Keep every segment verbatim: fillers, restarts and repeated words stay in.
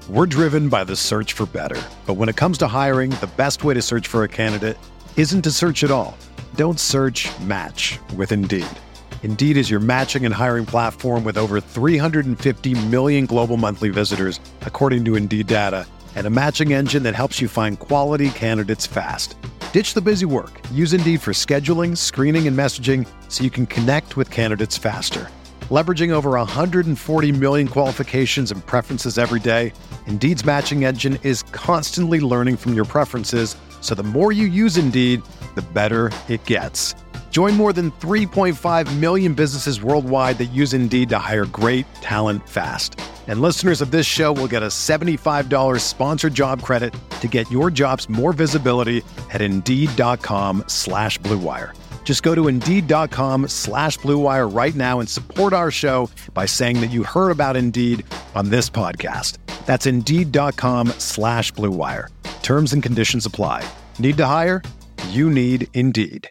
We're driven by the search for better. But when it comes to hiring, the best way to search for a candidate isn't to search at all. Don't search, match with Indeed. Indeed is your matching and hiring platform with over three hundred fifty million global monthly visitors, according to Indeed data, and a matching engine that helps you find quality candidates fast. Ditch the busy work. Use Indeed for scheduling, screening, and messaging so you can connect with candidates faster. Leveraging over one hundred forty million qualifications and preferences every day, Indeed's matching engine is constantly learning from your preferences, so the more you use Indeed, the better it gets. Join more than three point five million businesses worldwide that use Indeed to hire great talent fast. And listeners of this show will get a seventy-five dollars sponsored job credit to get your jobs more visibility at Indeed.com slash Blue Wire. Just go to Indeed.com slash Blue Wire right now and support our show by saying that you heard about Indeed on this podcast. That's Indeed.com slash Blue Wire. Terms and conditions apply. Need to hire? You need Indeed.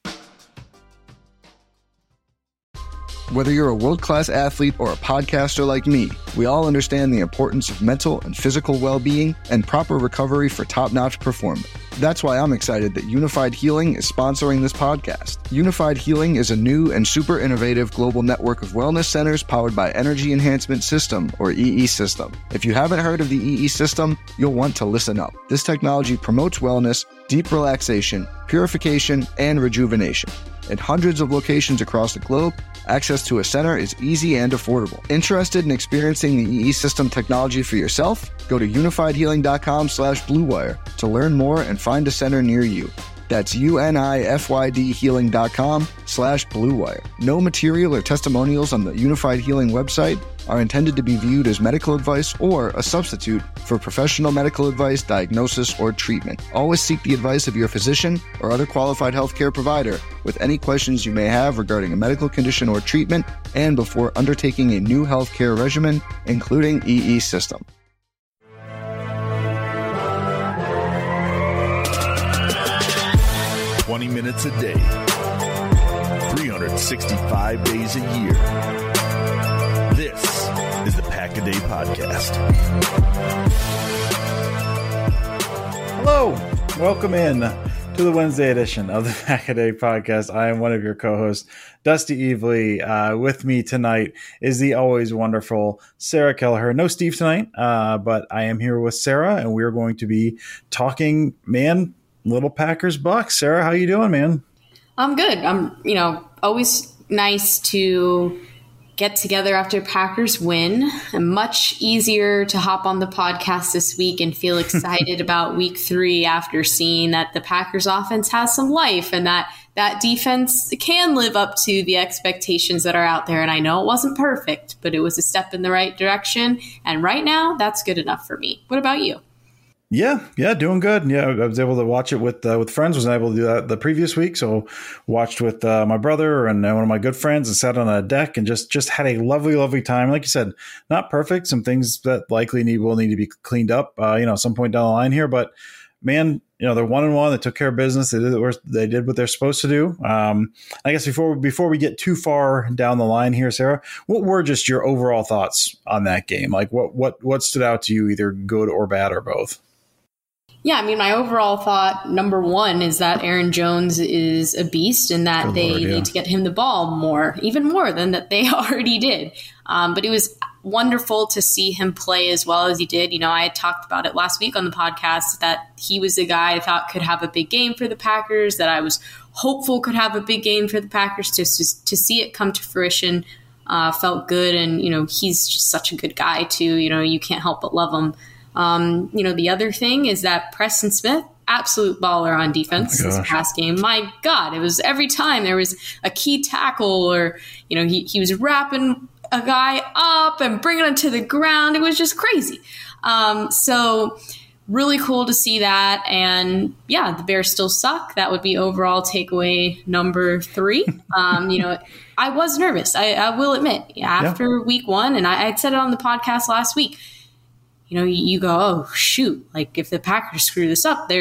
Whether you're a world-class athlete or a podcaster like me, we all understand the importance of mental and physical well-being and proper recovery for top-notch performance. That's why I'm excited that Unified Healing is sponsoring this podcast. Unified Healing is a new and super innovative global network of wellness centers powered by Energy Enhancement System, or E E System. If you haven't heard of the E E System, you'll want to listen up. This technology promotes wellness, deep relaxation, purification, and rejuvenation. At hundreds of locations across the globe, access to a center is easy and affordable. Interested in experiencing the E E System technology for yourself? Go to unifiedhealing.com slash Blue Wire to learn more and find a center near you. That's U-N-I-F-Y-D healing.com slash Blue Wire. No material or testimonials on the Unified Healing website are intended to be viewed as medical advice or a substitute for professional medical advice, diagnosis, or treatment. Always seek the advice of your physician or other qualified healthcare provider with any questions you may have regarding a medical condition or treatment and before undertaking a new healthcare regimen, including E E System. twenty minutes a day, three hundred sixty-five days a year. This is the Pack a Day Podcast. Hello, welcome in to the Wednesday edition of the Pack a Day Podcast. I am one of your co-hosts, Dusty Evely. Uh, with me tonight is the always wonderful Sarah Kelleher. No Steve tonight, uh, but I am here with Sarah, and we're going to be talking, man, Little Packers Bucks. Sarah, how you doing, man? I'm good. I'm, you know, always nice to get together after Packers win. And much easier to hop on the podcast this week and feel excited about week three after seeing that the Packers offense has some life and that that defense can live up to the expectations that are out there. And I know it wasn't perfect, but it was a step in the right direction. And right now, that's good enough for me. What about you? Yeah, yeah, doing good. Yeah, I was able to watch it with uh, with friends. Wasn't able to do that the previous week, so watched with uh, my brother and one of my good friends and sat on a deck and just just had a lovely, lovely time. Like you said, not perfect. Some things that likely need will need to be cleaned up, uh, you know, at some point down the line here. But man, you know, they're one and one. They took care of business. They did what they did what they're supposed to do. Um, I guess before before we get too far down the line here, Sarah, what were just your overall thoughts on that game? Like, what what what stood out to you, either good or bad or both? Yeah, I mean, my overall thought, number one, is that Aaron Jones is a beast and that Good they Lord, yeah. need to get him the ball more, even more than that they already did. Um, but it was wonderful to see him play as well as he did. You know, I had talked about it last week on the podcast that he was a guy I thought could have a big game for the Packers, that I was hopeful could have a big game for the Packers. To, to, to see it come to fruition uh, felt good. And, you know, he's just such a good guy, too. You know, you can't help but love him. Um, you know, the other thing is that Preston Smith, absolute baller on defense oh this past game. My God, it was every time there was a key tackle or, you know, he, he was wrapping a guy up and bringing him to the ground. It was just crazy. Um, so really cool to see that. And yeah, the Bears still suck. That would be overall takeaway number three. Um, you know, I was nervous. I, I will admit after yeah. week one, and I, I said it on the podcast last week, you know, you, you go, oh, shoot, like if the Packers screw this up, they're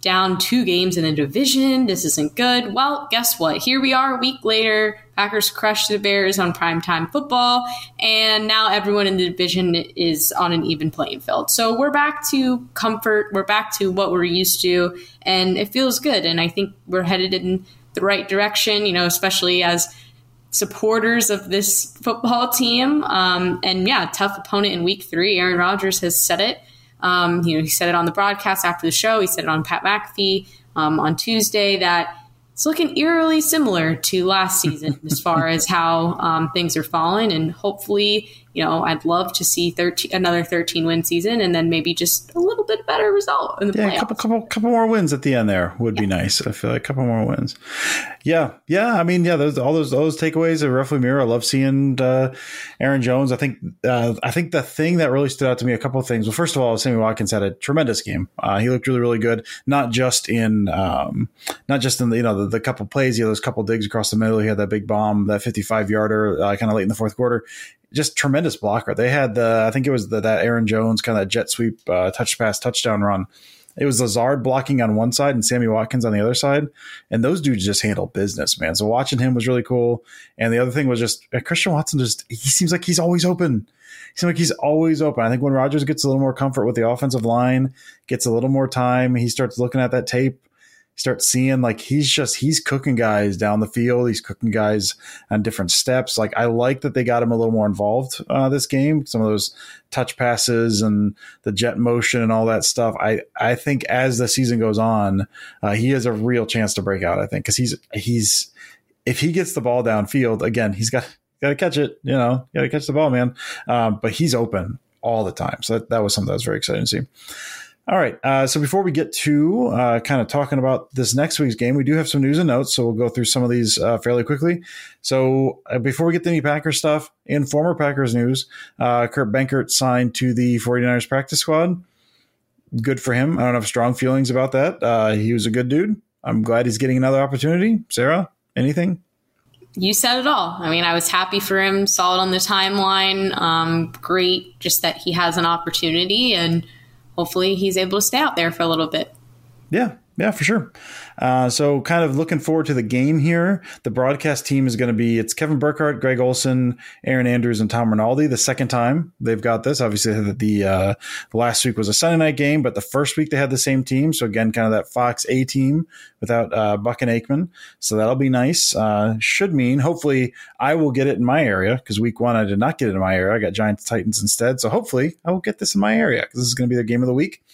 down two games in the division. This isn't good. Well, guess what? Here we are a week later. Packers crushed the Bears on primetime football, and now everyone in the division is on an even playing field. So we're back to comfort. We're back to what we're used to, and it feels good. And I think we're headed in the right direction, you know, especially as supporters of this football team. Um, and yeah, tough opponent in week three. Aaron Rodgers has said it. Um, you know, he said it on the broadcast after the show. He said it on Pat McAfee um, on Tuesday that it's looking eerily similar to last season as far as how um, things are falling. And hopefully, you know, I'd love to see thirteen, another thirteen-win season and then maybe just a little bit better result in the yeah, playoffs. a couple, couple, couple more wins at the end there would yeah. be nice. I feel like a couple more wins. Yeah, yeah. I mean, yeah, those, all those those takeaways are roughly mirror. I love seeing uh, Aaron Jones. I think uh, I think the thing that really stood out to me, a couple of things. Well, first of all, Sammy Watkins had a tremendous game. Uh, he looked really, really good. Not just in um, not just in the you know the, the couple plays. You know, those couple digs across the middle. He had that big bomb, that fifty-five yarder, uh, kind of late in the fourth quarter. Just tremendous blocker. They had the, I think it was the, that Aaron Jones kind of that jet sweep uh, touch pass touchdown run. It was Lazard blocking on one side and Sammy Watkins on the other side. And those dudes just handle business, man. So watching him was really cool. And the other thing was just uh, Christian Watson just, he seems like he's always open. He seems like he's always open. I think when Rodgers gets a little more comfort with the offensive line, gets a little more time, he starts looking at that tape. Start seeing like he's just he's cooking guys down the field. He's cooking guys on different steps. Like I like that they got him a little more involved uh, this game. Some of those touch passes and the jet motion and all that stuff. I I think as the season goes on, uh, he has a real chance to break out. I think because he's he's if he gets the ball downfield again, he's got got to catch it. You know, got to catch the ball, man. Um, but he's open all the time. So that, that was something that was very exciting to see. All right. Uh, so before we get to uh, kind of talking about this next week's game, we do have some news and notes. So we'll go through some of these uh, fairly quickly. So uh, before we get to any Packers stuff, in former Packers news, uh, Kurt Benkert signed to the 49ers practice squad. Good for him. I don't have strong feelings about that. Uh, he was a good dude. I'm glad he's getting another opportunity. Sarah, anything? You said it all. I mean, I was happy for him. Saw it on the timeline. Um, great just that he has an opportunity, and hopefully he's able to stay out there for a little bit. Yeah, yeah, for sure. Uh, so kind of looking forward to the game here. The broadcast team is going to be, it's Kevin Burkhardt, Greg Olsen, Aaron Andrews, and Tom Rinaldi. The second time they've got this. Obviously, the, the, uh, the last week was a Sunday night game, but the first week they had the same team. So again, kind of that Fox A team without uh, Buck and Aikman. So that'll be nice. Uh, should mean, hopefully, I will get it in my area because week one I did not get it in my area. I got Giants Titans instead. So hopefully I will get this in my area because this is going to be their game of the week.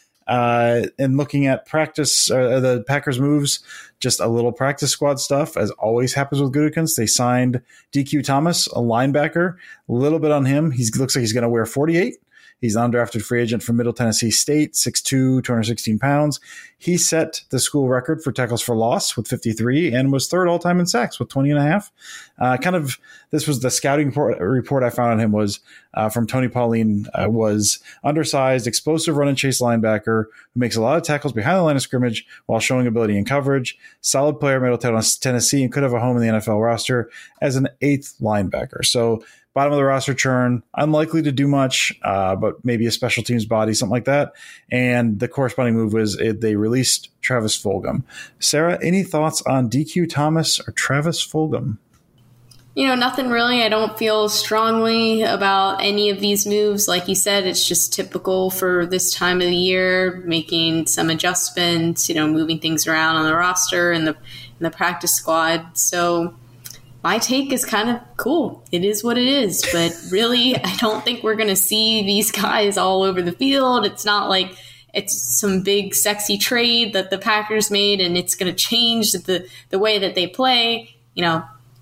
Uh, and looking at practice, uh, the Packers moves, just a little practice squad stuff, as always happens with Gutekunst. They signed D Q Thomas, a linebacker, a little bit on him. He looks like he's going to wear forty-eight. He's an undrafted free agent from Middle Tennessee State, six two, two hundred sixteen pounds. He set the school record for tackles for loss with fifty-three and was third all-time in sacks with twenty and a half. Uh, kind of, this was the scouting report, report I found on him was uh, from Tony Pauline, uh, was undersized, explosive run and chase linebacker who makes a lot of tackles behind the line of scrimmage while showing ability in coverage. Solid player, Middle Tennessee, and could have a home in the N F L roster as an eighth linebacker. So bottom of the roster churn, unlikely to do much, uh, but maybe a special teams body, something like that. And the corresponding move was it, they released Travis Fulgham. Sarah, any thoughts on D Q Thomas or Travis Fulgham? You know, nothing really. I don't feel strongly about any of these moves. Like you said, it's just typical for this time of the year, making some adjustments, you know, moving things around on the roster and the, and the practice squad. So my take is kind of cool. It is what it is. But really, I don't think we're going to see these guys all over the field. It's not like it's some big sexy trade that the Packers made and it's going to change the, the way that they play. You know,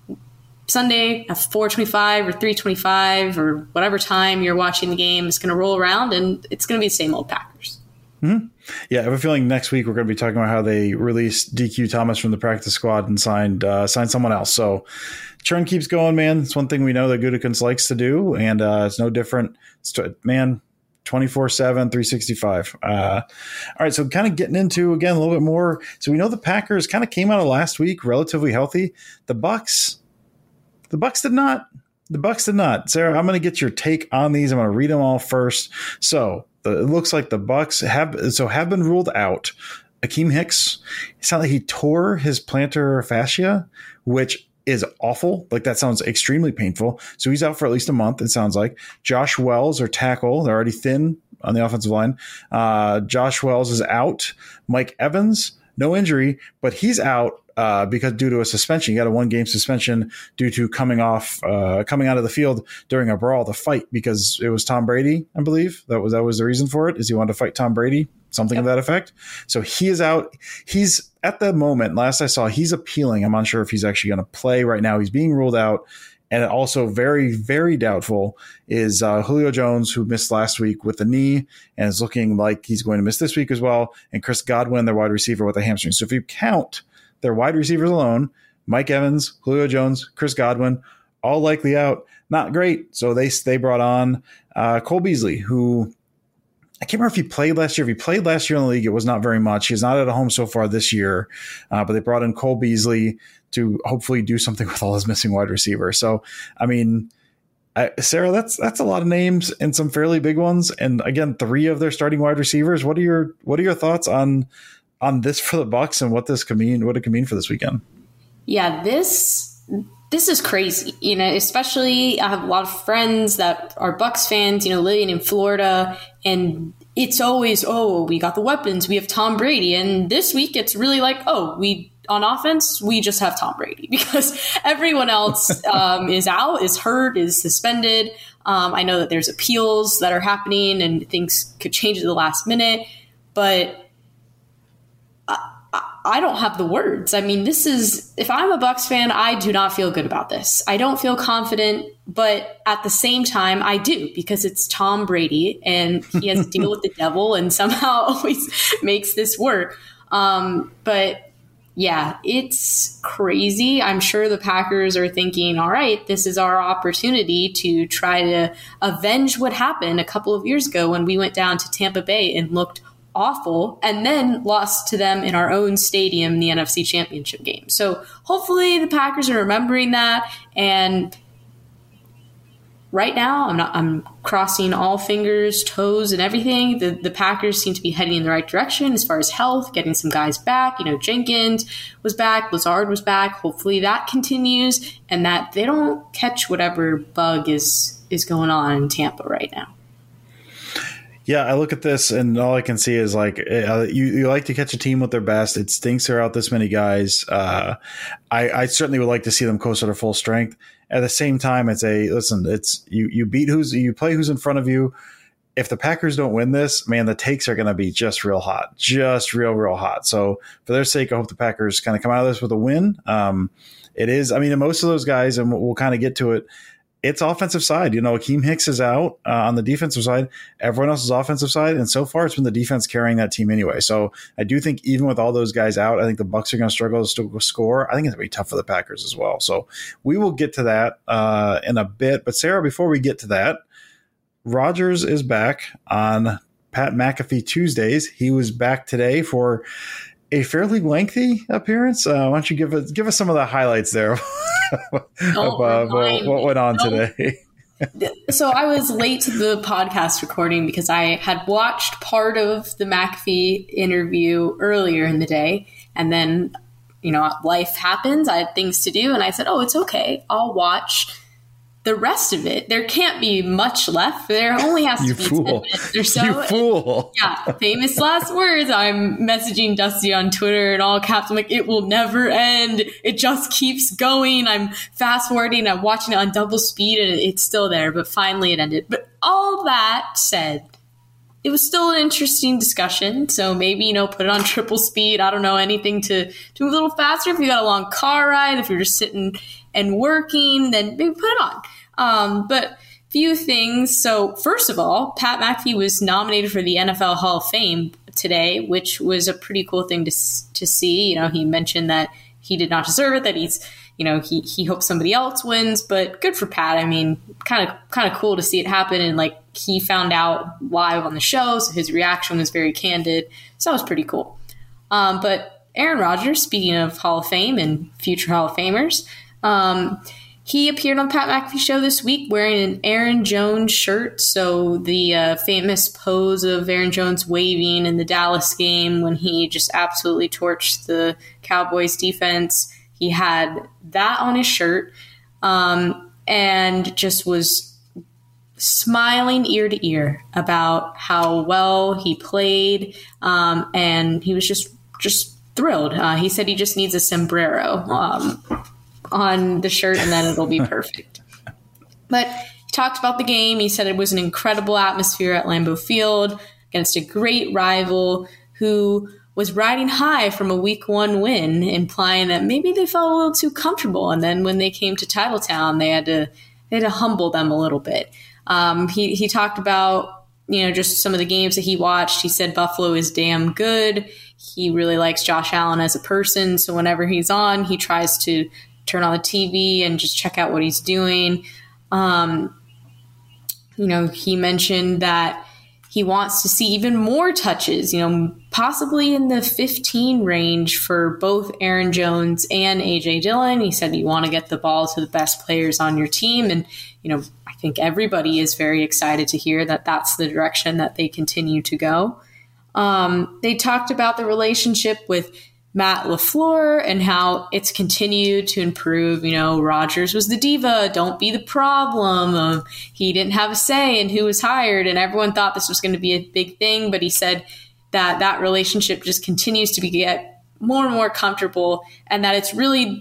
Sunday at four twenty-five or three twenty-five or whatever time you're watching the game is going to roll around and it's going to be the same old Packers. Mm-hmm. Yeah, I have a feeling next week we're going to be talking about how they released D Q Thomas from the practice squad and signed uh, signed someone else. So churn keeps going, man. It's one thing we know that Gutekunst likes to do, and uh, it's no different. It's t- man, twenty-four seven, three sixty-five. Uh, all right, so kind of getting into, again, a little bit more. So we know the Packers kind of came out of last week relatively healthy. The Bucks, the Bucks did not. The Bucks did not. Sarah, I'm going to get your take on these. I'm going to read them all first. So the, it looks like the Bucks have so have been ruled out Akeem Hicks, it sounded like he tore his plantar fascia, which is awful. Like that sounds extremely painful. So he's out for at least a month, it sounds like. Josh Wells, or tackle, they're already thin on the offensive line. Uh, Josh Wells is out. Mike Evans, no injury, but he's out uh, because due to a suspension. He got a one-game suspension due to coming off, uh, coming out of the field during a brawl to fight because it was Tom Brady, I believe. That was that was the reason for it, is he wanted to fight Tom Brady, something yep. of that effect. So he is out. He's at the moment, last I saw, he's appealing. I'm unsure if he's actually going to play right now. He's being ruled out. And also very, very doubtful is uh, Julio Jones, who missed last week with the knee and is looking like he's going to miss this week as well. And Chris Godwin, their wide receiver, with a hamstring. So if you count their wide receivers alone, Mike Evans, Julio Jones, Chris Godwin, all likely out. Not great. So they they brought on uh, Cole Beasley, who I can't remember if he played last year. If he played last year in the league, it was not very much. He's not at home so far this year, uh, but they brought in Cole Beasley to hopefully do something with all his missing wide receivers. So, I mean, I, Sarah, that's that's a lot of names and some fairly big ones. And again, three of their starting wide receivers. What are your what are your thoughts on on this for the Bucs and what this could mean? What it could mean for this weekend? Yeah, this this is crazy. You know, especially I have a lot of friends that are Bucs fans. You know, living in Florida, and it's always, oh, we got the weapons. We have Tom Brady, and this week it's really like, oh, we. On offense, we just have Tom Brady because everyone else um, is out, is hurt, is suspended. Um, I know that there's appeals that are happening and things could change at the last minute, but I, I don't have the words. I mean, this is, if I'm a Bucs fan, I do not feel good about this. I don't feel confident, but at the same time, I do, because it's Tom Brady and he has to deal with the devil and somehow always makes this work. Um, but Yeah, it's crazy. I'm sure the Packers are thinking, all right, this is our opportunity to try to avenge what happened a couple of years ago when we went down to Tampa Bay and looked awful and then lost to them in our own stadium in the N F C Championship game. So hopefully the Packers are remembering that. And right now, I'm not. I'm crossing all fingers, toes, and everything. The the Packers seem to be heading in the right direction as far as health, getting some guys back. You know, Jenkins was back, Lazard was back. Hopefully that continues, and that they don't catch whatever bug is is going on in Tampa right now. Yeah, I look at this and all I can see is like uh, you, you like to catch a team with their best. It stinks they're out this many guys. Uh, I, I certainly would like to see them closer to full strength. At the same time, it's a listen. It's you. You beat who's you play who's in front of you. If the Packers don't win this, man, the takes are going to be just real hot, just real, real hot. So for their sake, I hope the Packers kind of come out of this with a win. Um, it is. I mean, most of those guys, and we'll, we'll kind of get to it. It's offensive side. You know, Akeem Hicks is out uh, on the defensive side. Everyone else is offensive side. And so far, it's been the defense carrying that team anyway. So I do think even with all those guys out, I think the Bucs are going to struggle to still score. I think it's going to be tough for the Packers as well. So we will get to that uh, in a bit. But Sarah, before we get to that, Rodgers is back on Pat McAfee Tuesdays. He was back today for a fairly lengthy appearance. Uh, why don't you give us, give us some of the highlights there of uh, what, what went on today? So I was late to the podcast recording because I had watched part of the McAfee interview earlier in the day. And then, you know, life happens. I had things to do. And I said, oh, it's okay. I'll watch the rest of it. There can't be much left. There only has to you be fool. ten minutes or so. You fool. Yeah, famous last words. I'm messaging Dusty on Twitter in all caps. I'm like, it will never end. It just keeps going. I'm fast forwarding. I'm watching it on double speed and it's still there, but finally it ended. But all that said, it was still an interesting discussion. So maybe, you know, put it on triple speed. I don't know, anything to, to move a little faster. If you got a long car ride, if you're just sitting and working, then maybe put it on. Um, but few things. So first of all, Pat McAfee was nominated for the N F L Hall of Fame today, which was a pretty cool thing to to see. You know, he mentioned that he did not deserve it, that he's, you know, he, he hopes somebody else wins, but good for Pat. I mean, kind of, kind of cool to see it happen. And like, he found out live on the show. So his reaction was very candid. So that was pretty cool. Um, but Aaron Rodgers, speaking of Hall of Fame and future Hall of Famers, um, he appeared on Pat McAfee show this week wearing an Aaron Jones shirt. So the uh, famous pose of Aaron Jones waving in the Dallas game when he just absolutely torched the Cowboys defense. He had that on his shirt um, and just was smiling ear to ear about how well he played. Um, and he was just, just thrilled. Uh, he said he just needs a sombrero um, on the shirt and then it'll be perfect. But he talked about the game. He said it was an incredible atmosphere at Lambeau Field against a great rival who was riding high from a week one win, implying that maybe they felt a little too comfortable. And then when they came to Titletown, they had to they had to humble them a little bit. Um, he, he talked about, you know, just some of the games that he watched. He said Buffalo is damn good. He really likes Josh Allen as a person. So whenever he's on, he tries to turn on the T V and just check out what he's doing. Um, you know, he mentioned that he wants to see even more touches, you know, possibly in the fifteen range for both Aaron Jones and A J Dillon. He said you want to get the ball to the best players on your team. And, you know, I think everybody is very excited to hear that that's the direction that they continue to go. Um, they talked about the relationship with Matt LaFleur and how it's continued to improve. You know, Rodgers was the diva. Don't be the problem. Um, he didn't have a say in who was hired, and everyone thought this was going to be a big thing. But he said that that relationship just continues to be, get more and more comfortable, and that it's really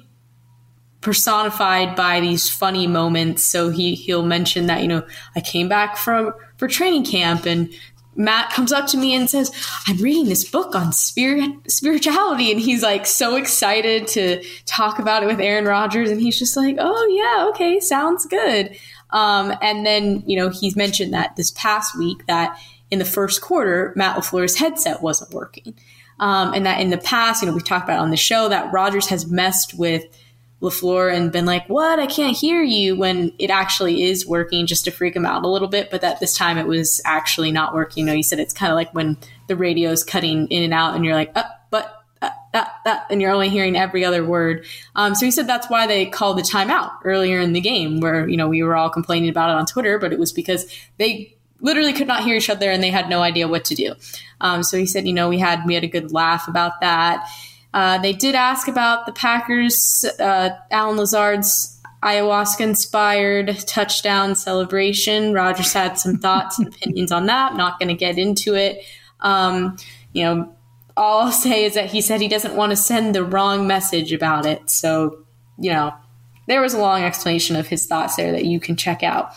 personified by these funny moments. So he he'll mention that, you know, I came back from for training camp and Matt comes up to me and says, I'm reading this book on spirit spirituality. And he's like so excited to talk about it with Aaron Rodgers. And he's just like, oh, yeah, okay, sounds good. Um, and then, you know, he's mentioned that this past week that in the first quarter, Matt LaFleur's headset wasn't working. Um, and that in the past, you know, we've talked about on the show that Rodgers has messed with LaFleur and been like, what? I can't hear you, when it actually is working, just to freak him out a little bit. But that this time it was actually not working. You know, he said it's kind of like when the radio is cutting in and out and you're like, uh, but, uh, uh, uh, and you're only hearing every other word. Um, so he said that's why they called the timeout earlier in the game where, you know, we were all complaining about it on Twitter, but it was because they literally could not hear each other and they had no idea what to do. Um, so he said, you know, we had, we had a good laugh about that. Uh, they did ask about the Packers, uh, Allen Lazard's ayahuasca-inspired touchdown celebration. Rodgers had some thoughts and opinions on that. I'm not going to get into it. Um, you know, all I'll say is that he said he doesn't want to send the wrong message about it. So, you know, there was a long explanation of his thoughts there that you can check out.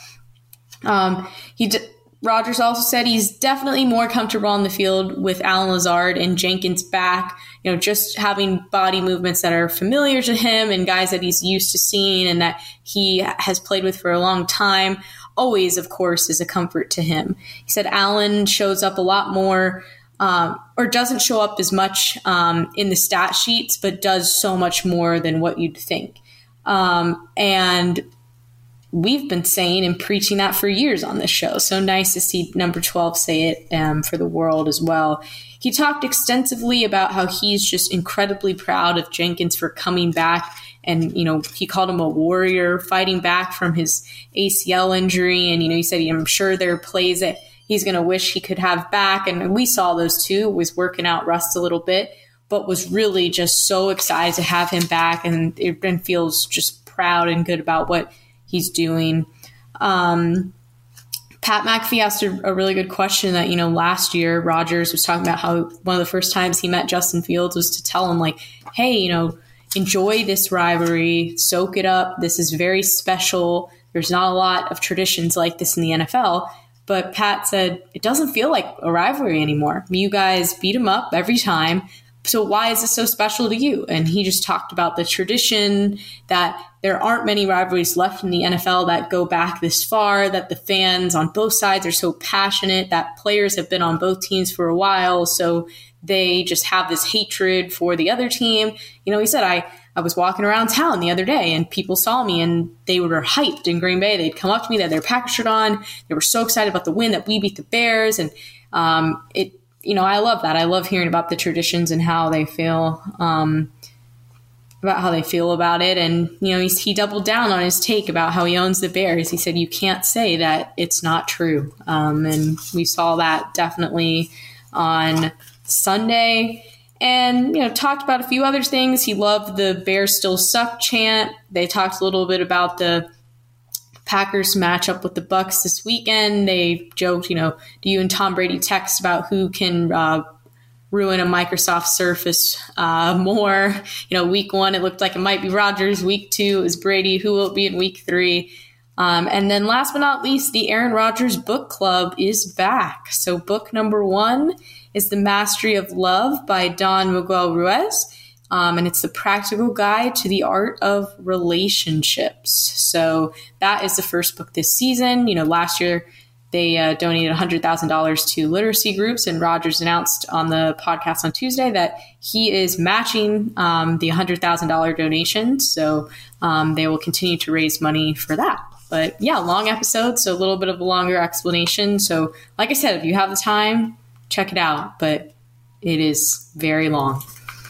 Um, he d- Rodgers also said he's definitely more comfortable on the field with Allen Lazard and Jenkins back, you know, just having body movements that are familiar to him and guys that he's used to seeing and that he has played with for a long time, always, of course, is a comfort to him. He said Allen shows up a lot more um, or doesn't show up as much um, in the stat sheets, but does so much more than what you'd think. Um, and we've been saying and preaching that for years on this show. So nice to see number twelve say it um, for the world as well. He talked extensively about how he's just incredibly proud of Jenkins for coming back. And, you know, he called him a warrior fighting back from his A C L injury. And, you know, he said, I'm sure there are plays that he's going to wish he could have back. And we saw those too, was working out rust a little bit, but was really just so excited to have him back. And it and feels just proud and good about what he's doing. Um, Pat McAfee asked a, a really good question that, you know, last year Rodgers was talking about how one of the first times he met Justin Fields was to tell him like, hey, you know, enjoy this rivalry, soak it up. This is very special. There's not a lot of traditions like this in the N F L. But Pat said, it doesn't feel like a rivalry anymore. You guys beat him up every time. So why is this so special to you? And he just talked about the tradition that there aren't many rivalries left in the N F L that go back this far, that the fans on both sides are so passionate, that players have been on both teams for a while. So they just have this hatred for the other team. You know, he said, I, I was walking around town the other day and people saw me and they were hyped in Green Bay. They'd come up to me, they had their Packers shirt on. They were so excited about the win that we beat the Bears. And um, it, you know, I love that. I love hearing about the traditions and how they feel. Um, about how they feel about it. And, you know, he's, he doubled down on his take about how he owns the Bears. He said, you can't say that it's not true. Um, and we saw that definitely on Sunday. And, you know, talked about a few other things. He loved the Bears still suck chant. They talked a little bit about the Packers matchup with the Bucs this weekend. They joked, you know, do you and Tom Brady text about who can uh, ruin a Microsoft Surface uh, more? You know, week one, it looked like it might be Rodgers. Week two, it was Brady. Who will it be in week three? Um, and then last but not least, the Aaron Rodgers book club is back. So book number one is The Mastery of Love by Don Miguel Ruiz. Um, and it's the practical guide to the art of relationships. So that is the first book this season. You know, last year they uh, donated one hundred thousand dollars to literacy groups, and Rodgers announced on the podcast on Tuesday that he is matching um, the one hundred thousand dollars donation. So um, they will continue to raise money for that. But yeah, long episode, so a little bit of a longer explanation. So like I said, if you have the time, check it out. But it is very long.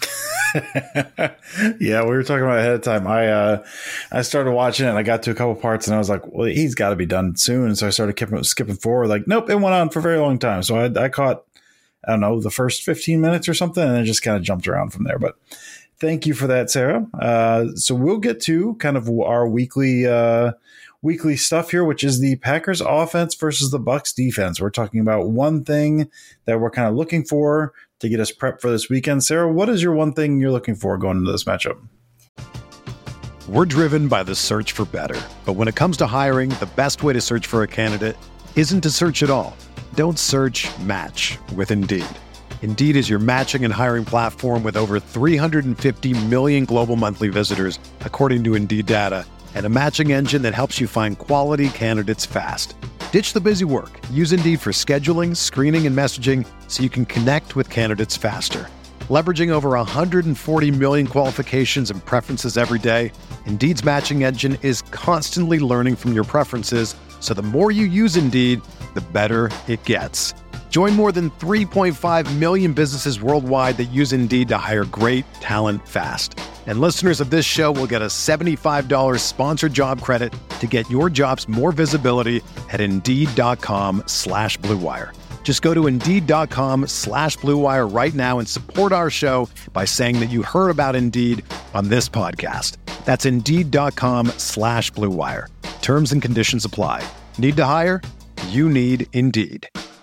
Yeah, we were talking about it ahead of time. I uh, I started watching it and I got to a couple parts and I was like, well, he's got to be done soon. So I started skipping, skipping forward. Like, nope, it went on for a very long time. So I, I caught, I don't know, the first fifteen minutes or something, and then just kind of jumped around from there. But thank you for that, Sarah. Uh, so we'll get to kind of our weekly uh, weekly stuff here, which is the Packers offense versus the Bucs defense. We're talking about one thing that we're kind of looking for to get us prepped for this weekend. Sarah, what is your one thing you're looking for going into this matchup? We're driven by the search for better. But when it comes to hiring, the best way to search for a candidate isn't to search at all. Don't search, match with Indeed. Indeed is your matching and hiring platform with over three hundred fifty million global monthly visitors, according to Indeed data, and a matching engine that helps you find quality candidates fast. Ditch the busy work. Use Indeed for scheduling, screening, and messaging so you can connect with candidates faster. Leveraging over one hundred forty million qualifications and preferences every day, Indeed's matching engine is constantly learning from your preferences, so the more you use Indeed, the better it gets. Join more than three point five million businesses worldwide that use Indeed to hire great talent fast. And listeners of this show will get a seventy-five dollars sponsored job credit to get your jobs more visibility at Indeed.com slash Blue Wire. Just go to Indeed.com slash Blue Wire right now and support our show by saying that you heard about Indeed on this podcast. That's Indeed.com slash Blue Wire. Terms and conditions apply. Need to hire? You need Indeed.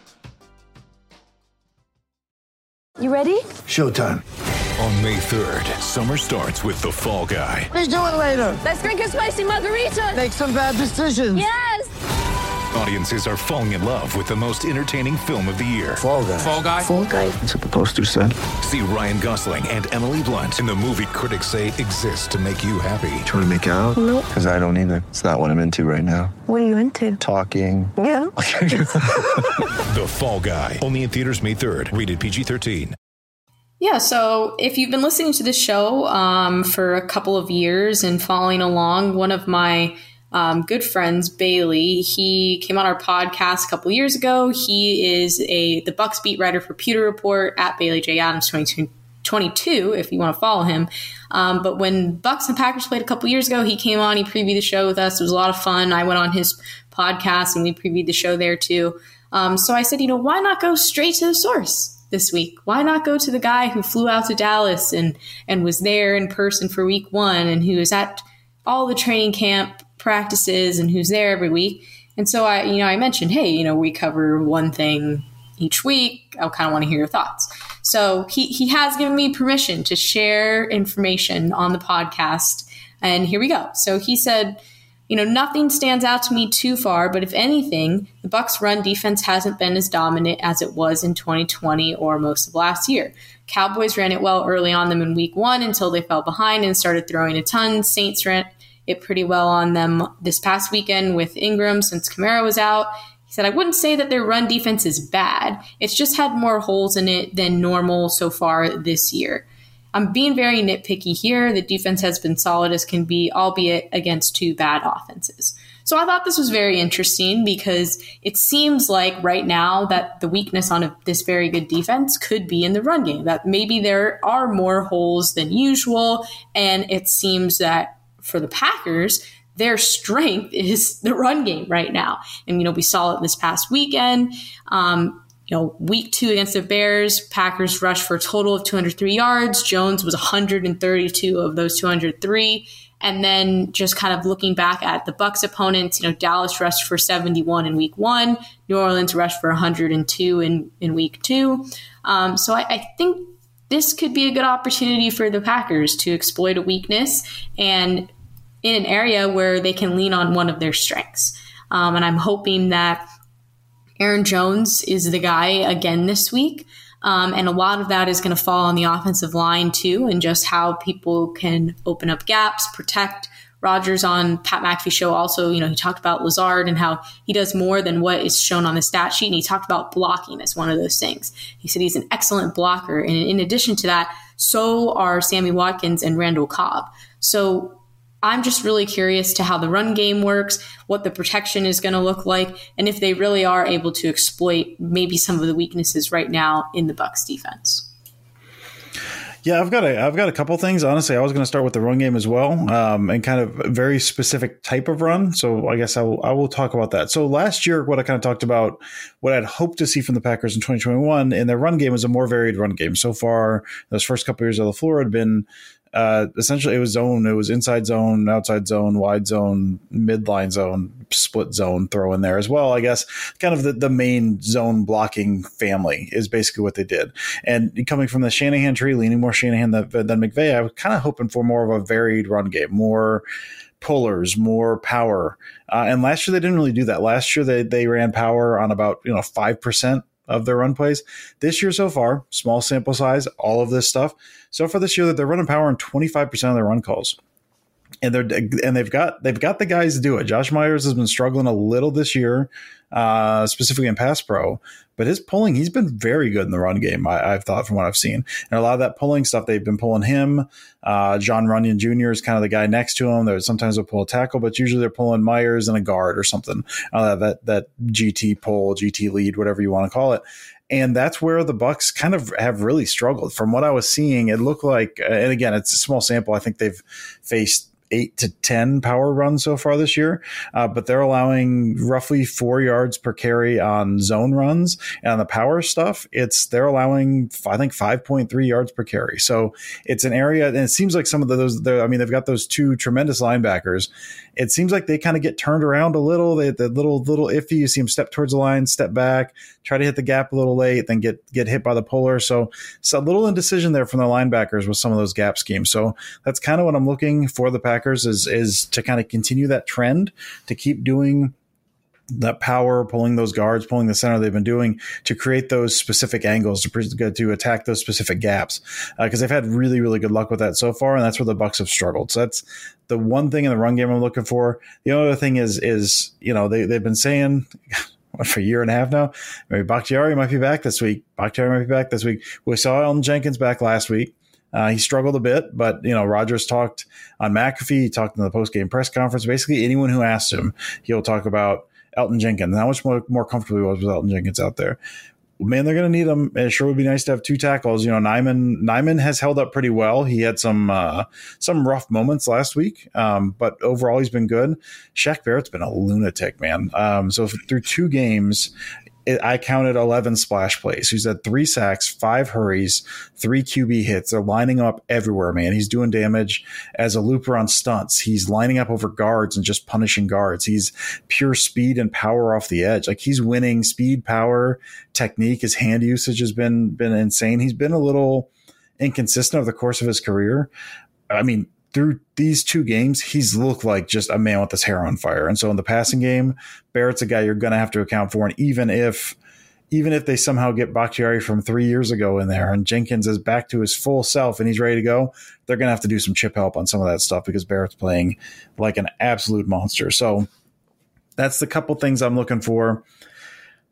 You ready? Showtime. On May third, summer starts with The Fall Guy. Let's do it later. Let's drink a spicy margarita. Make some bad decisions. Yes! Audiences are falling in love with the most entertaining film of the year. Fall Guy. Fall Guy. Fall guy. That's what the poster said. See Ryan Gosling and Emily Blunt in the movie critics say exists to make you happy. Trying to make it out? Nope. Because I don't either. It's not what I'm into right now. What are you into? Talking. Yeah. The Fall Guy. Only in theaters May third. Rated P G thirteen. Yeah, so if you've been listening to this show um, for a couple of years and following along, one of my um, good friends, Bailey, he came on our podcast a couple of years ago. He is a the Bucs beat writer for Pewter Report at Bailey J. Adams twenty twenty-two, if you want to follow him. Um, but when Bucs and Packers played a couple of years ago, he came on, he previewed the show with us. It was a lot of fun. I went on his podcast and we previewed the show there too. Um, so I said, you know, why not go straight to the source this week? Why not go to the guy who flew out to Dallas and, and was there in person for week one and who is at all the training camp practices and who's there every week? And so I, you know, I mentioned, hey, you know, we cover one thing each week. I kind of want to hear your thoughts. So he, he has given me permission to share information on the podcast. And here we go. So he said, you know, nothing stands out to me too far, but if anything, the Bucs' run defense hasn't been as dominant as it was in twenty twenty or most of last year. Cowboys ran it well early on them in week one until they fell behind and started throwing a ton. Saints ran it pretty well on them this past weekend with Ingram since Kamara was out. He said, I wouldn't say that their run defense is bad. It's just had more holes in it than normal so far this year. I'm being very nitpicky here. The defense has been solid as can be, albeit against two bad offenses. So I thought this was very interesting because it seems like right now that the weakness on a, this very good defense could be in the run game, that maybe there are more holes than usual. And it seems that for the Packers, their strength is the run game right now. And, you know, we saw it this past weekend. Um, you know, week two against the Bears, Packers rushed for a total of two hundred three yards. Jones was one hundred thirty-two of those two hundred three. And then just kind of looking back at the Bucs opponents, you know, Dallas rushed for seventy-one in week one. New Orleans rushed for one hundred two in, in week two. Um, so I, I think this could be a good opportunity for the Packers to exploit a weakness and in an area where they can lean on one of their strengths. Um, and I'm hoping that Aaron Jones is the guy again this week. Um, and a lot of that is going to fall on the offensive line too, and just how people can open up gaps, protect. Rodgers on Pat McAfee show also, you know, he talked about Lazard and how he does more than what is shown on the stat sheet. And he talked about blocking as one of those things. He said he's an excellent blocker. And in addition to that, so are Sammy Watkins and Randall Cobb. So I'm just really curious to how the run game works, what the protection is going to look like, and if they really are able to exploit maybe some of the weaknesses right now in the Bucs defense. Yeah, I've got a I've got a couple things. Honestly, I was going to start with the run game as well, um, and kind of a very specific type of run. So I guess I will, I will talk about that. So last year, what I kind of talked about, what I'd hoped to see from the Packers in twenty twenty-one in their run game was a more varied run game. So far, those first couple of years of LaFleur had been Uh, essentially, it was zone. It was inside zone, outside zone, wide zone, midline zone, split zone throw in there as well. I guess kind of the, the main zone blocking family is basically what they did. And coming from the Shanahan tree, leaning more Shanahan than, than McVay, I was kind of hoping for more of a varied run game, more pullers, more power. Uh, and last year they didn't really do that. Last year they they ran power on about you know five percent of their run plays. This year so far, small sample size, all of this stuff. So far this year that they're running power on twenty-five percent of their run calls. And they're and they've got they've got the guys to do it. Josh Myers has been struggling a little this year, uh, specifically in pass pro, but his pulling, he's been very good in the run game, I, I've thought from what I've seen. And a lot of that pulling stuff, they've been pulling him. Uh, John Runyon Junior is kind of the guy next to him. They're sometimes they'll pull a tackle, but usually they're pulling Myers and a guard or something. Uh, that that G T pull, G T lead, whatever you want to call it. And that's where the Bucs kind of have really struggled. From what I was seeing, it looked like, and again, it's a small sample. I think they've faced eight to ten power runs so far this year, uh, but they're allowing roughly four yards per carry on zone runs. And on the power stuff, it's they're allowing, I think, five point three yards per carry. So it's an area, and it seems like some of the, those, I mean, they've got those two tremendous linebackers. It seems like they kind of get turned around a little. They, the little, little iffy. You see them step towards the line, step back, try to hit the gap a little late, then get, get hit by the puller. So it's a little indecision there from the linebackers with some of those gap schemes. So that's kind of what I'm looking for the Packers is, is to kind of continue that trend, to keep doing that power, pulling those guards, pulling the center they've been doing to create those specific angles to to attack those specific gaps. Because uh, they've had really, really good luck with that so far, and that's where the Bucs have struggled. So that's the one thing in the run game I'm looking for. The other thing is, is you know, they, they've been saying for a year and a half now, maybe Bakhtiari might be back this week. Bakhtiari might be back this week. We saw Elgton Jenkins back last week. Uh, he struggled a bit, but, you know, Rodgers talked on McAfee. He talked in the post-game press conference. Basically, anyone who asked him, he'll talk about Elgton Jenkins, how much more, more comfortable he was with Elgton Jenkins out there. Man, they're going to need him. It sure would be nice to have two tackles. You know, Nyman Nyman has held up pretty well. He had some uh, some rough moments last week, um, but overall he's been good. Shaq Barrett's been a lunatic, man. Um, so through two games, it, I counted eleven splash plays. He's had three sacks, five hurries, three Q B hits. They're lining up everywhere, man. He's doing damage as a looper on stunts. He's lining up over guards and just punishing guards. He's pure speed and power off the edge. Like he's winning speed, power, technique. His hand usage has been been insane. He's been a little inconsistent over the course of his career. I mean, through these two games, he's looked like just a man with his hair on fire. And so in the passing game, Barrett's a guy you're going to have to account for. And even if even if they somehow get Bakhtiari from three years ago in there and Jenkins is back to his full self and he's ready to go, they're going to have to do some chip help on some of that stuff because Barrett's playing like an absolute monster. So that's the couple things I'm looking for.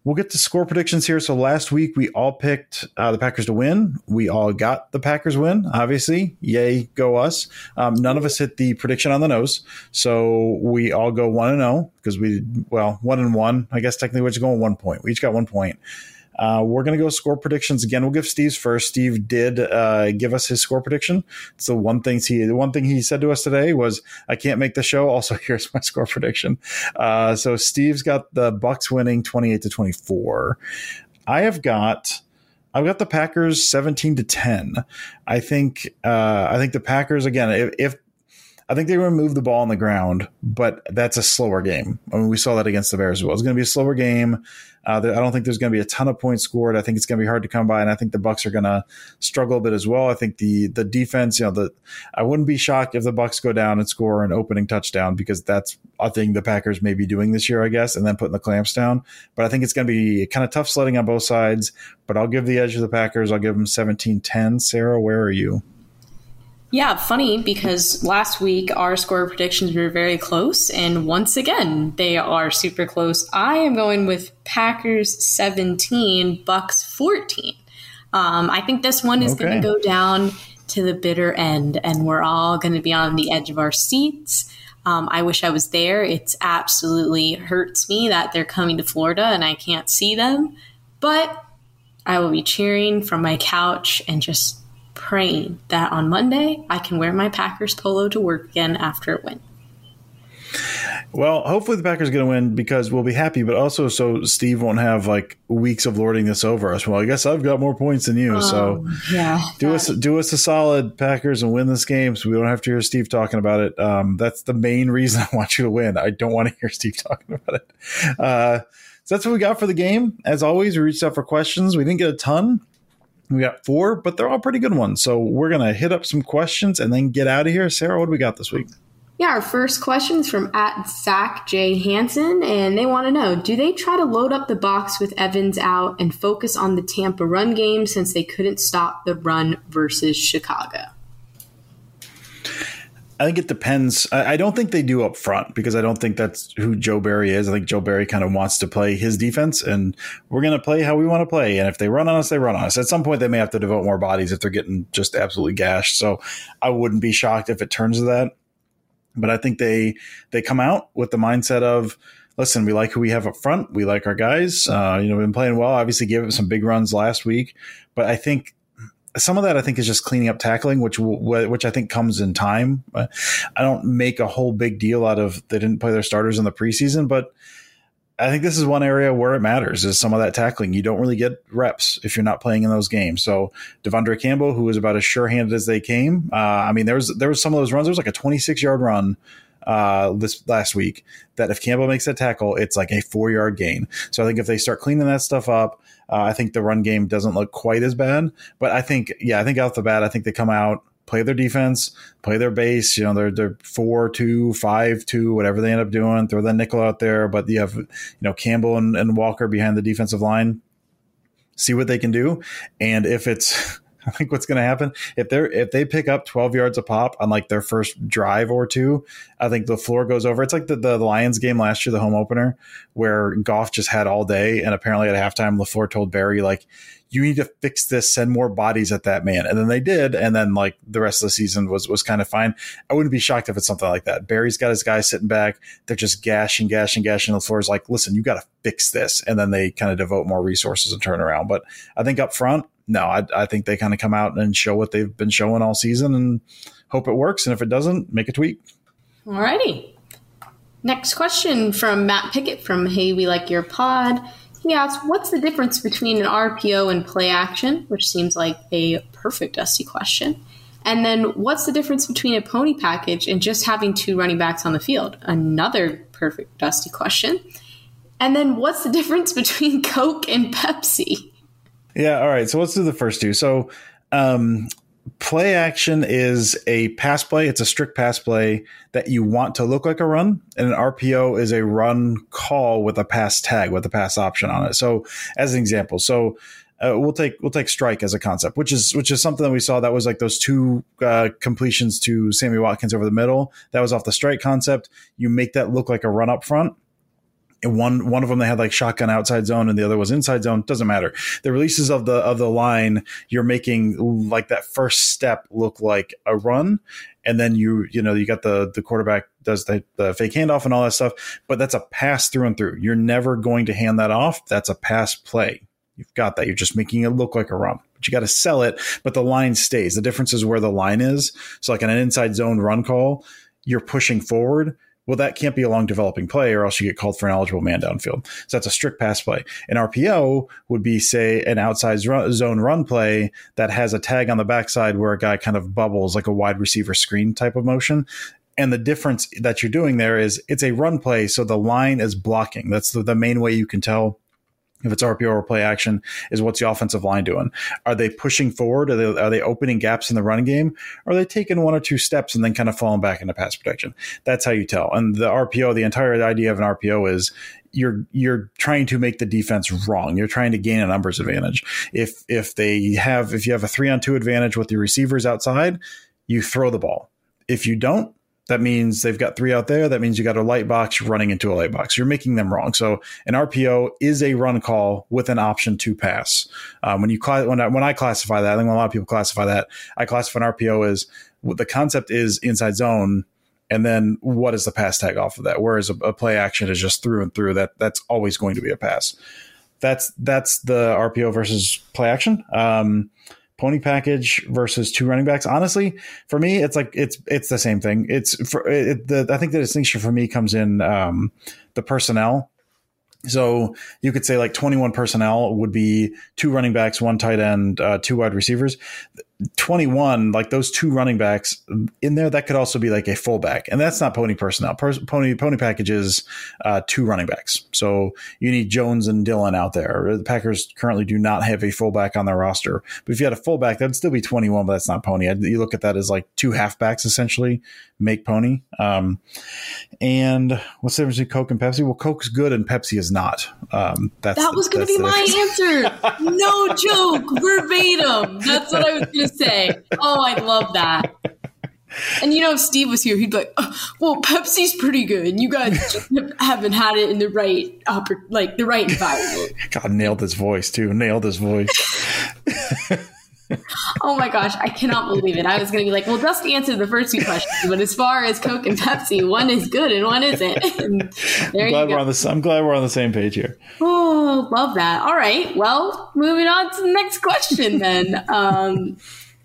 we'll get to score predictions here. So last week we all picked uh, the Packers to win. We all got the Packers win, obviously. Yay, go us. Um, none of us hit the prediction on the nose. So we all go one and oh because we, well, one and one. I guess technically we're just going one point. We each got one point. Uh, we're going to go score predictions again. We'll give Steve's first. Steve did uh, give us his score prediction. So one thing he, the one thing he said to us today was, "I can't make the show. Also, here's my score prediction." Uh, so Steve's got the Bucs winning twenty-eight to twenty-four. I have got, I've got the Packers seventeen to ten. I think, uh, I think the Packers again. If, if I think they're going to move the ball on the ground, but that's a slower game. I mean, we saw that against the Bears as well. It's going to be a slower game. Uh, I don't think there's going to be a ton of points scored. I think it's going to be hard to come by, and I think the Bucs are going to struggle a bit as well. I think the the defense, you know, the I wouldn't be shocked if the Bucs go down and score an opening touchdown because that's a thing the Packers may be doing this year, I guess, and then putting the clamps down. But I think it's going to be kind of tough sledding on both sides. But I'll give the edge to the Packers. I'll give them seventeen ten. Sarah, where are you? Yeah, funny because last week our score predictions were very close, and once again they are super close. I am going with Packers seventeen, Bucs fourteen. Um, I think this one is okay. going to go down to the bitter end, and we're all going to be on the edge of our seats. Um, I wish I was there. It absolutely hurts me that they're coming to Florida and I can't see them, but I will be cheering from my couch and just praying that on Monday I can wear my Packers polo to work again after a win. Well, hopefully the Packers are going to win because we'll be happy, but also so Steve won't have like weeks of lording this over us. Well, I guess I've got more points than you, um, so yeah, do that. us do us a solid, Packers, and win this game so we don't have to hear Steve talking about it. Um, that's the main reason I want you to win. I don't want to hear Steve talking about it. Uh, so that's what we got for the game. As always, we reached out for questions. We didn't get a ton. We got four, but they're all pretty good ones. So we're going to hit up some questions and then get out of here. Sarah, what do we got this week? Yeah, our first question is from at Zach J. Hansen, and they want to know, do they try to load up the box with Evans out and focus on the Tampa run game since they couldn't stop the run versus Chicago? I think it depends. I don't think they do up front because I don't think that's who Joe Barry is. I think Joe Barry kind of wants to play his defense, and we're going to play how we want to play. And if they run on us, they run on us. At some point, they may have to devote more bodies if they're getting just absolutely gashed. So I wouldn't be shocked if it turns to that. But I think they they come out with the mindset of, listen, we like who we have up front. We like our guys. Uh, you know, we've been playing well. Obviously, gave it some big runs last week. But I think some of that, I think, is just cleaning up tackling, which which I think comes in time. I don't make a whole big deal out of they didn't play their starters in the preseason, but I think this is one area where it matters is some of that tackling. You don't really get reps if you're not playing in those games. So Devondre Campbell, who was about as sure-handed as they came, uh, I mean, there was there was some of those runs. There was like a twenty-six-yard run uh, this last week that if Campbell makes that tackle, it's like a four-yard gain. So I think if they start cleaning that stuff up, uh, I think the run game doesn't look quite as bad. But I think, yeah, I think off the bat, I think they come out, play their defense, play their base. You know, they're they're four two, five two, whatever they end up doing. Throw that nickel out there, but you have you know Campbell and, and Walker behind the defensive line. See what they can do, and if it's, I think what's going to happen if they're if they pick up twelve yards a pop on like their first drive or two, I think the floor goes over. It's like the, the Lions game last year, the home opener, where Goff just had all day, and apparently at halftime, LaFleur told Barry like, you need to fix this, send more bodies at that man. And then they did. And then like the rest of the season was, was kind of fine. I wouldn't be shocked if it's something like that. Barry's got his guys sitting back. They're just gashing, gashing, gashing. LaFleur's like, listen, you got to fix this. And then they kind of devote more resources and turn around. But I think up front, no, I, I think they kind of come out and show what they've been showing all season and hope it works. And if it doesn't, make a tweak. All righty. Next question from Matt Pickett from Hey, We Like Your Pod. He asks, what's the difference between an R P O and play action, which seems like a perfect Dusty question. And then what's the difference between a pony package and just having two running backs on the field? Another perfect Dusty question. And then what's the difference between Coke and Pepsi? Yeah, all right. So let's do the first two. So um, play action is a pass play. It's a strict pass play that you want to look like a run. And an R P O is a run call with a pass tag, with a pass option on it. So as an example, so uh, we'll take we'll take strike as a concept, which is which is something that we saw that was like those two uh, completions to Sammy Watkins over the middle. That was off the strike concept. You make that look like a run up front. and one one of them they had like shotgun outside zone and the other was inside zone. Doesn't matter. The releases of the of the line, you're making like that first step look like a run, and then you you know you got the the quarterback does the, the fake handoff and all that stuff, but that's a pass through and through. You're never going to hand that off. That's a pass play. You've got that. You're just making it look like a run. But you got to sell it, but the line stays. The difference is where the line is. So like in an inside zone run call, you're pushing forward. Well, that can't be a long developing play or else you get called for an eligible man downfield. So that's a strict pass play. An R P O would be, say, an outside run, zone run play that has a tag on the backside where a guy kind of bubbles like a wide receiver screen type of motion. And the difference that you're doing there is it's a run play, so the line is blocking. That's the, the main way you can tell if it's R P O or play action, is what's the offensive line doing? Are they pushing forward? Are they, are they opening gaps in the running game? Or are they taking one or two steps and then kind of falling back into pass protection? That's how you tell. And the R P O, the entire idea of an R P O is you're you're trying to make the defense wrong. You're trying to gain a numbers advantage. If if they have if you have a three on two advantage with your receivers outside, you throw the ball. If you don't, that means they've got three out there. That means you got a light box running into a light box. You're making them wrong. So an R P O is a run call with an option to pass. Um, when you cl- when I, when I classify that, I think a lot of people classify that. I classify an R P O as the concept is inside zone, and then what is the pass tag off of that? Whereas a, a play action is just through and through. That that's always going to be a pass. That's that's the R P O versus play action. Um, Pony package versus two running backs. Honestly, for me, it's like it's it's the same thing. It's for it, the I think the distinction for me comes in um, the personnel. So you could say like twenty-one personnel would be two running backs, one tight end, uh, two wide receivers. twenty-one, like those two running backs in there, that could also be like a fullback, and that's not pony personnel. Pers- pony pony package is uh, two running backs. So you need Jones and Dillon out there. The Packers currently do not have a fullback on their roster, but if you had a fullback, that'd still be twenty-one, but that's not pony. You look at that as like two halfbacks essentially make pony. Um, and what's the difference between Coke and Pepsi? Well, Coke's good and Pepsi is not. Um, that's that was going to be my answer. No joke, verbatim. That's what I was going to say. Oh, I love that. And you know, if Steve was here, he'd be like, oh, "Well, Pepsi's pretty good. You guys just haven't had it in the right, oppor- like the right environment." God, nailed his voice too. Nailed his voice. Oh my gosh, I cannot believe it. I was going to be like, well, just answer the first two questions, but as far as Coke and Pepsi, one is good and one isn't. And there I'm glad you go. we're on the, I'm glad we're on the same page here. Oh, love that. All right. Well, moving on to the next question then. Um,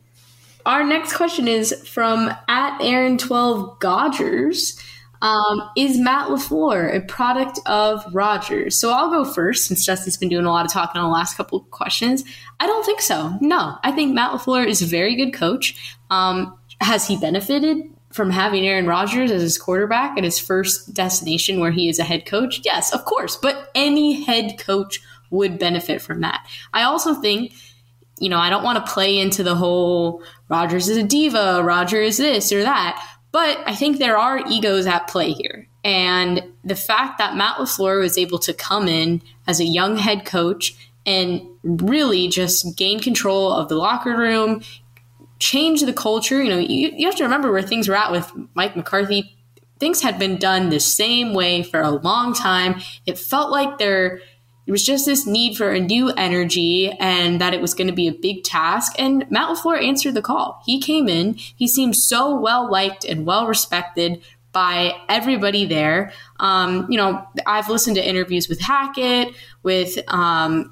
our next question is from at Aaron twelve Godgers. Um, is Matt LaFleur a product of Rodgers? So I'll go first since Jesse's been doing a lot of talking on the last couple of questions. I don't think so. No, I think Matt LaFleur is a very good coach. Um, has he benefited from having Aaron Rodgers as his quarterback at his first destination where he is a head coach? Yes, of course. But any head coach would benefit from that. I also think, you know, I don't want to play into the whole Rodgers is a diva, Rodgers is this or that. But I think there are egos at play here. And the fact that Matt LaFleur was able to come in as a young head coach and really just gain control of the locker room, change the culture. You know, you, you have to remember where things were at with Mike McCarthy. Things had been done the same way for a long time. It felt like there There was just this need for a new energy and that it was going to be a big task. And Matt LaFleur answered the call. He came in. He seemed so well-liked and well-respected by everybody there. Um, you know, I've listened to interviews with Hackett, with um,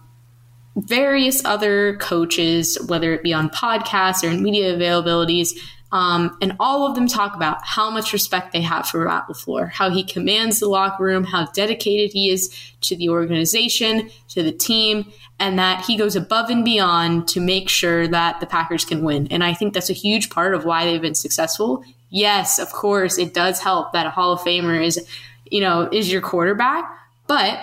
various other coaches, whether it be on podcasts or in media availabilities. Um, and all of them talk about how much respect they have for Matt LaFleur, how he commands the locker room, how dedicated he is to the organization, to the team, and that he goes above and beyond to make sure that the Packers can win. And I think that's a huge part of why they've been successful. Yes, of course, it does help that a Hall of Famer is, you know, is your quarterback, but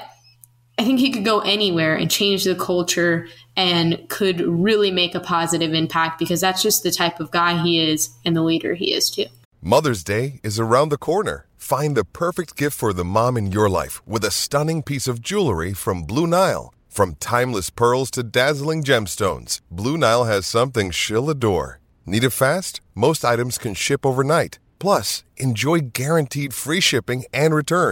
I think he could go anywhere and change the culture and could really make a positive impact because that's just the type of guy he is and the leader he is too. Mother's Day is around the corner. Find the perfect gift for the mom in your life with a stunning piece of jewelry from Blue Nile. From timeless pearls to dazzling gemstones, Blue Nile has something she'll adore. Need it fast? Most items can ship overnight. Plus, enjoy guaranteed free shipping and returns.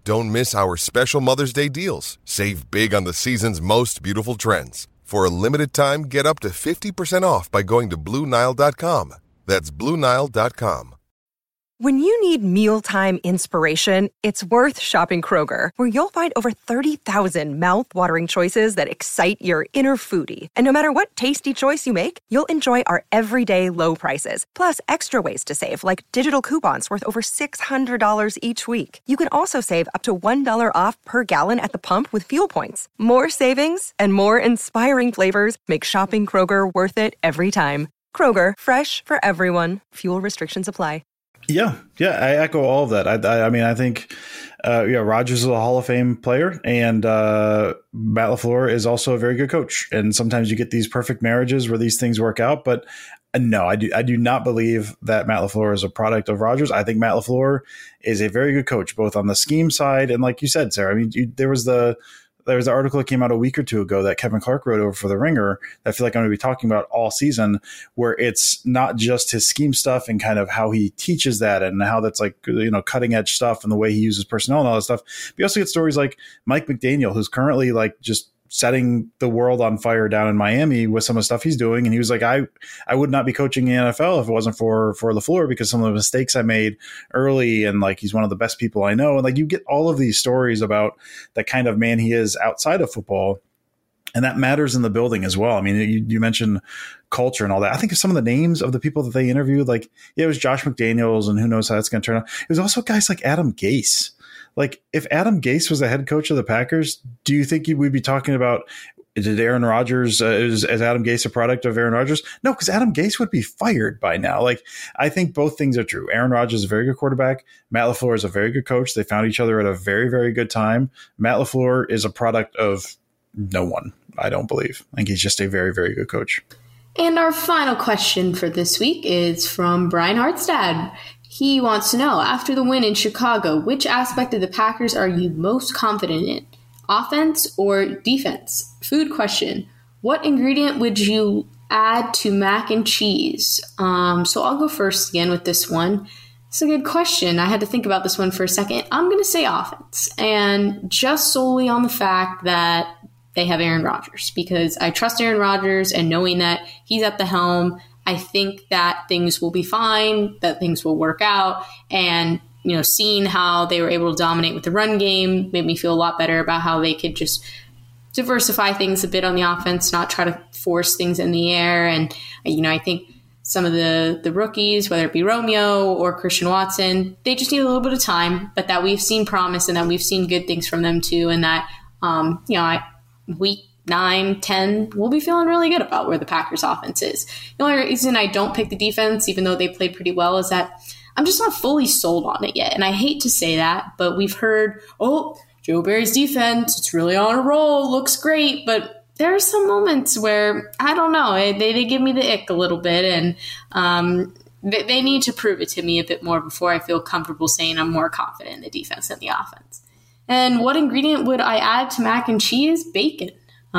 Don't miss our special Mother's Day deals. Save big on the season's most beautiful trends. For a limited time, get up to fifty percent off by going to Blue Nile dot com. That's Blue Nile dot com. When you need mealtime inspiration, it's worth shopping Kroger, where you'll find over thirty thousand mouth-watering choices that excite your inner foodie. And no matter what tasty choice you make, you'll enjoy our everyday low prices, plus extra ways to save, like digital coupons worth over six hundred dollars each week. You can also save up to one dollar off per gallon at the pump with fuel points. More savings and more inspiring flavors make shopping Kroger worth it every time. Kroger, fresh for everyone. Fuel restrictions apply. Yeah, yeah, I echo all of that. I, I, I mean, I think, uh, yeah, Rodgers is a Hall of Fame player, and uh, Matt LaFleur is also a very good coach. And sometimes you get these perfect marriages where these things work out. But uh, no, I do, I do not believe that Matt LaFleur is a product of Rodgers. I think Matt LaFleur is a very good coach, both on the scheme side and, like you said, Sarah. I mean, you, there was the. There was an article that came out a week or two ago that Kevin Clark wrote over for The Ringer that I feel like I'm going to be talking about all season, where it's not just his scheme stuff and kind of how he teaches that and how that's like, you know, cutting edge stuff and the way he uses personnel and all that stuff. But you also get stories like Mike McDaniel, who's currently like just setting the world on fire down in Miami with some of the stuff he's doing. And he was like, I, I would not be coaching the N F L if it wasn't for, for LaFleur, because some of the mistakes I made early, and like, he's one of the best people I know. And like, you get all of these stories about the kind of man he is outside of football. And that matters in the building as well. I mean, you, you mentioned culture and all that. I think of some of the names of the people that they interviewed, like, yeah, it was Josh McDaniels, and who knows how that's going to turn out. It was also guys like Adam Gase. Like, if Adam Gase was the head coach of the Packers, do you think we'd be talking about, did Aaron Rodgers, uh, is, is Adam Gase a product of Aaron Rodgers? No, because Adam Gase would be fired by now. Like, I think both things are true. Aaron Rodgers is a very good quarterback. Matt LaFleur is a very good coach. They found each other at a very, very good time. Matt LaFleur is a product of no one, I don't believe. I think he's just a very, very good coach. And our final question for this week is from Brian Hartstad. He wants to know, after the win in Chicago, which aspect of the Packers are you most confident in? Offense or defense? Food question. What ingredient would you add to mac and cheese? Um, so I'll go first again with this one. It's a good question. I had to think about this one for a second. I'm going to say offense, and just solely on the fact that they have Aaron Rodgers, because I trust Aaron Rodgers, and knowing that he's at the helm, I think that things will be fine, that things will work out. And, you know, seeing how they were able to dominate with the run game made me feel a lot better about how they could just diversify things a bit on the offense, not try to force things in the air. And, you know, I think some of the, the rookies, whether it be Romeo or Christian Watson, they just need a little bit of time, but that we've seen promise and that we've seen good things from them too. And that, um, you know, I, week nine, ten, we'll be feeling really good about where the Packers offense is. The only reason I don't pick the defense, even though they played pretty well, is that I'm just not fully sold on it yet. And I hate to say that, but we've heard, oh, Joe Barry's defense, it's really on a roll, looks great. But there are some moments where, I don't know, they, they give me the ick a little bit. And um, they, they need to prove it to me a bit more before I feel comfortable saying I'm more confident in the defense than the offense. And what ingredient would I add to mac and cheese? Bacon.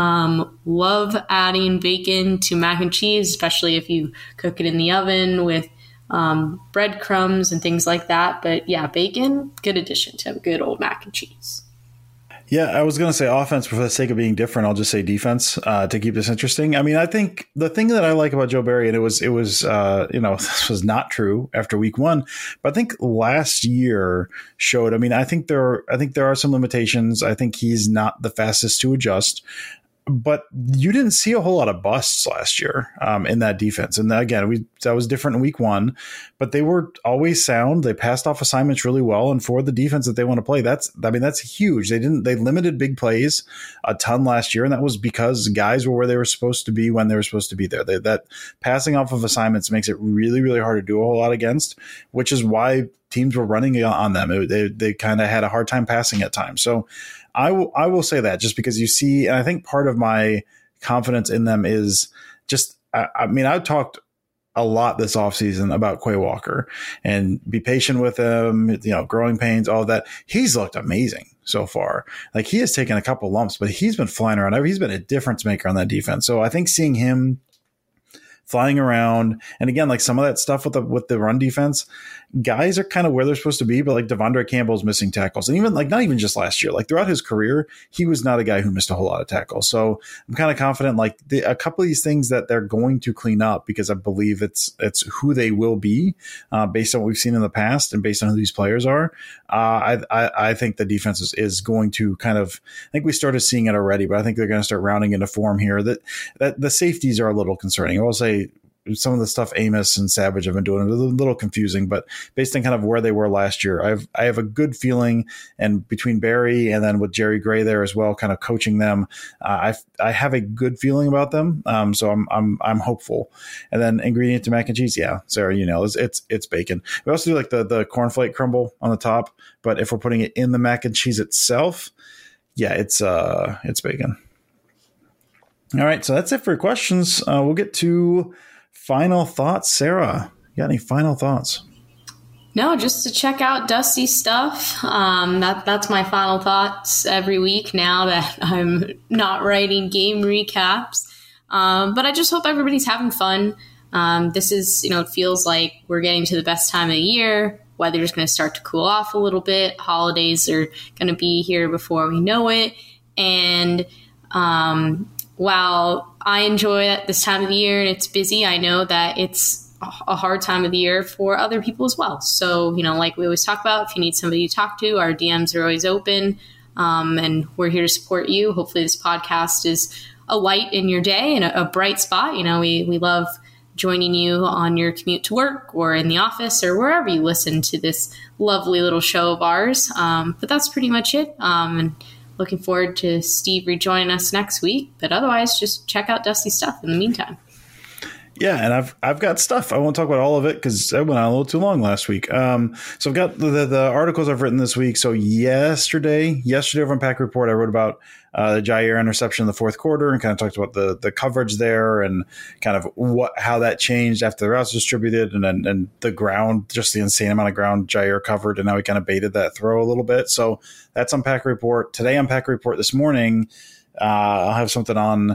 Um, love adding bacon to mac and cheese, especially if you cook it in the oven with um, breadcrumbs and things like that. But yeah, bacon, good addition to good old mac and cheese. Yeah, I was going to say offense, but for the sake of being different, I'll just say defense uh, to keep this interesting. I mean, I think the thing that I like about Joe Barry, and it was, it was, uh, you know, this was not true after week one, but I think last year showed. I mean, I think there, are, I think there are some limitations. I think he's not the fastest to adjust. But you didn't see a whole lot of busts last year um, in that defense. And again, we that was different in week one, but they were always sound. They passed off assignments really well. And for the defense that they want to play, that's, I mean, that's huge. They didn't, they limited big plays a ton last year. And that was because guys were where they were supposed to be when they were supposed to be there. They, that passing off of assignments makes it really, really hard to do a whole lot against, which is why teams were running on them. It, they they kind of had a hard time passing at times. So I will I will say that just because you see, and I think part of my confidence in them is just, I, I mean, I talked a lot this offseason about Quay Walker and be patient with him, you know, growing pains, all of that. He's looked amazing so far. Like, he has taken a couple lumps, but he's been flying around. He's been a difference maker on that defense. So I think seeing him flying around. And again, like some of that stuff with the with the run defense, guys are kind of where they're supposed to be, but like Devondre Campbell's missing tackles. And even like not even just last year, like throughout his career, he was not a guy who missed a whole lot of tackles. So I'm kind of confident like the, a couple of these things that they're going to clean up, because I believe it's it's who they will be uh, based on what we've seen in the past and based on who these players are. Uh, I, I I think the defense is, is going to kind of, I think we started seeing it already, but I think they're going to start rounding into form here. That that the safeties are a little concerning. I will say some of the stuff Amos and Savage have been doing is a little confusing, but based on kind of where they were last year, I've I have a good feeling. And between Barry and then with Jerry Gray there as well, kind of coaching them, uh, I I have a good feeling about them. Um, so I'm I'm I'm hopeful. And then ingredient to mac and cheese, yeah, Sarah, you know, it's it's, it's bacon. We also do like the the cornflake crumble on the top, but if we're putting it in the mac and cheese itself, yeah, it's uh it's bacon. All right, so that's it for questions. Uh, we'll get to final thoughts. Sarah, you got any final thoughts? No, just to check out Dusty's stuff. Um, that that's my final thoughts every week now that I'm not writing game recaps. Um, but I just hope everybody's having fun. Um, this is, you know, it feels like we're getting to the best time of the year. Weather's going to start to cool off a little bit. Holidays are going to be here before we know it. And um, while I enjoy it this time of the year and it's busy, I know that it's a hard time of the year for other people as well. So, you know, like we always talk about, if you need somebody to talk to, our D Ms are always open, um, and we're here to support you. Hopefully this podcast is a light in your day and a, a bright spot. You know, we, we love joining you on your commute to work or in the office or wherever you listen to this lovely little show of ours. Um, but that's pretty much it. Um, and looking forward to Steve rejoining us next week. But otherwise, just check out Dusty's stuff in the meantime. Yeah, and I've I've got stuff. I won't talk about all of it because I went on a little too long last week. Um, so I've got the, the the articles I've written this week. So yesterday, yesterday over on Pack Report, I wrote about uh, the Jair interception in the fourth quarter and kind of talked about the the coverage there and kind of what how that changed after the routes distributed and and, and the ground, just the insane amount of ground Jair covered and how he kind of baited that throw a little bit. So that's on Pack Report. Today on Pack Report this morning, uh, I'll have something on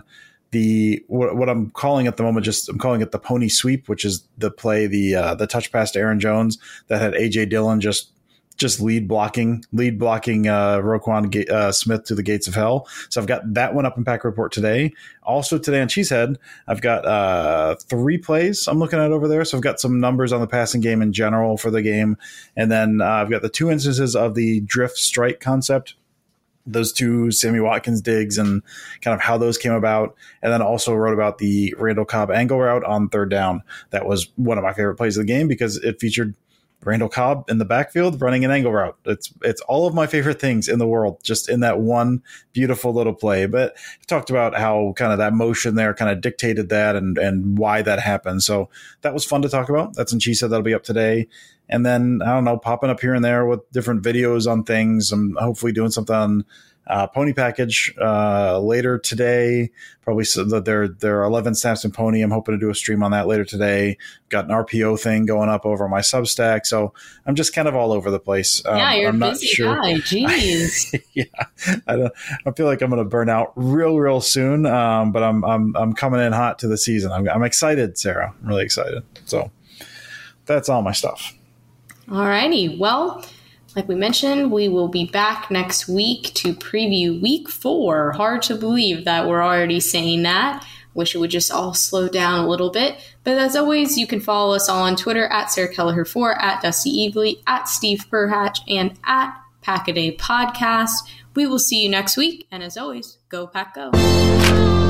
the what, what I'm calling at the moment, just I'm calling it the pony sweep, which is the play, the uh, the touch pass to Aaron Jones that had A J Dillon just just lead blocking, lead blocking uh, Roquan uh, Smith to the gates of hell. So I've got that one up in Pack Report today. Also today on Cheesehead, I've got uh, three plays I'm looking at over there. So I've got some numbers on the passing game in general for the game, and then uh, I've got the two instances of the drift strike concept. Those two Sammy Watkins digs and kind of how those came about. And then also wrote about the Randall Cobb angle route on third down. That was one of my favorite plays of the game because it featured Randall Cobb in the backfield running an angle route. It's it's all of my favorite things in the world, just in that one beautiful little play. But I talked about how kind of that motion there kind of dictated that and, and why that happened. So that was fun to talk about. That's in Cheesehead. That'll be up today. And then, I don't know, popping up here and there with different videos on things. I'm hopefully doing something on uh, Pony Package uh, later today. Probably so that there, there are eleven snaps in Pony. I'm hoping to do a stream on that later today. Got an R P O thing going up over my Substack. So I'm just kind of all over the place. Um, yeah, you're I'm a not busy sure. guy. Jeez. yeah, I don't. I feel like I'm going to burn out real, real soon. Um, but I'm, I'm, I'm coming in hot to the season. I'm, I'm excited, Sarah. I'm really excited. So that's all my stuff. All righty. Well, like we mentioned, we will be back next week to preview week four. Hard to believe that we're already saying that. Wish it would just all slow down a little bit. But as always, you can follow us all on Twitter at Sarah Kelleher four, at Dusty Evely, at Steve Perhatch, and at Pack-A-Day Podcast. We will see you next week. And as always, go Pack Go.